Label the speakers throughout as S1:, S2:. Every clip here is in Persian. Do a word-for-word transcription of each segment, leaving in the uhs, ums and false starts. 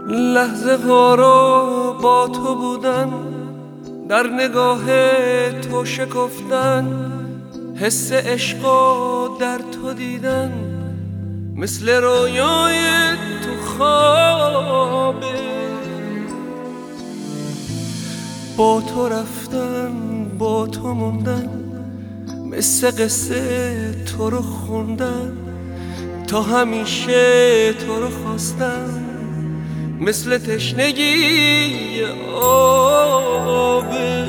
S1: لحظه هارا با تو بودن، در نگاه تو شکفتن، حس عشقا در تو دیدن، مثل رویای تو خوابه. با تو رفتن با تو موندن، مثل قصه تو رو خوندن، تا همیشه تو رو خواستن، مثل تشنگی آبه.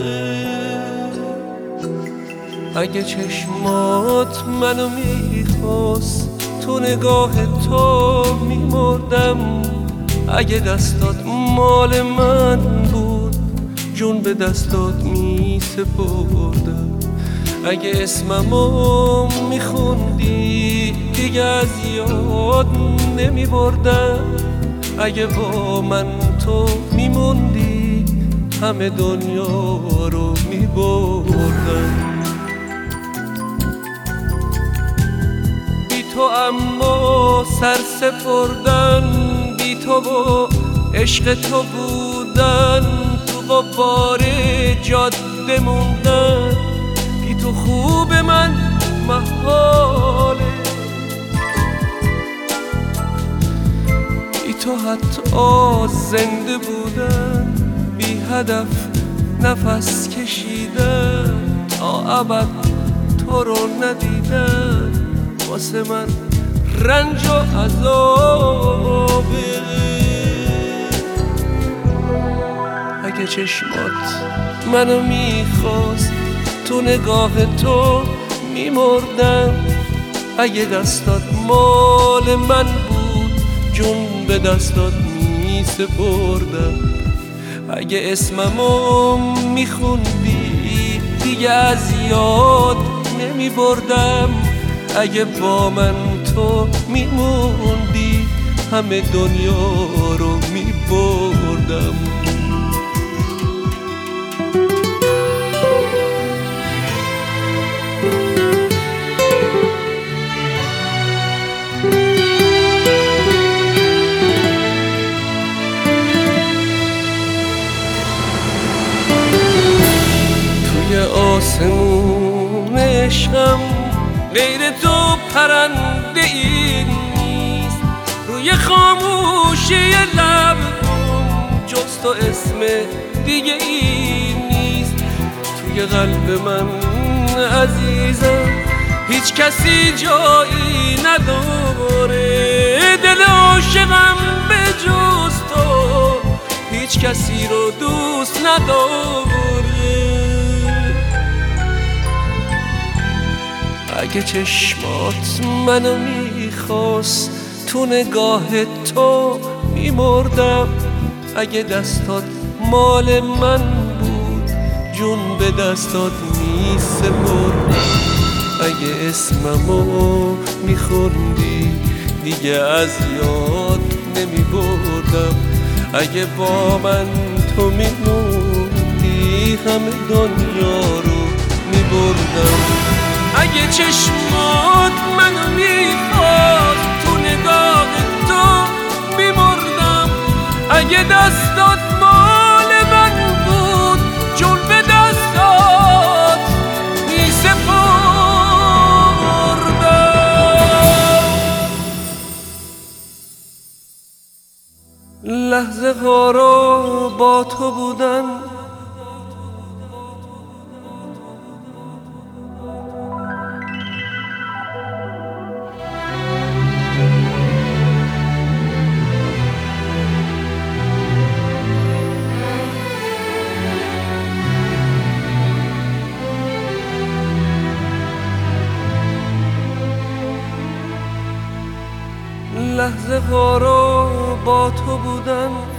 S1: اگه چشمات منو میخواست، تو نگاه تو میمردم. اگه دستات مال من بود، جون به دستات میسپردم. اگه اسممو میخوندی، دیگه از یاد نمیبردم. اگه با من تو میموندی، همه دنیا رو میبردم. بی تو اما سر سپردن، بی تو و عشق تو بودن، تو غبار جاده موندن. بی تو خوب من محاله، بی تو حتی زنده بودن، بی هدف نفس کشیدن، تا ابد تو رو ندیدن، واسه من رنج و عذابه. اگه چشمات منو میخواست، تو نگاه تو میمردم. اگه دستات مال من بود، جون به دستات میسپردم. اگه اسممو میخوندی، دیگه از یاد نمیبردم. اگه با من تو میموندی، همه دنیا رو میبردم. توی آسمون عشقم غیر تو پرنده ای نیست. روی خاموشی لبم جز تو اسم دیگه ای نیست. توی قلب من عزیزم هیچ کسی جایی نداره. دل عاشقم به جز تو هیچ کسی رو دوست نداره. اگه چشمات منو میخواست، تو نگاه تو میمردم. اگه دستات مال من بود، جون به دستات میسپردم. اگه اسممو میخوندی، دیگه از یاد نمیبردم. اگه با من تو میموندی، همه دنیا رو میبردم. اگه چشمات منو میخواست، تو نگاه تو میمردم. اگه دستات مال من بود، جون به دستات میسپردم. لحظه هارا با تو بودن، لحظه هارا با تو بودن.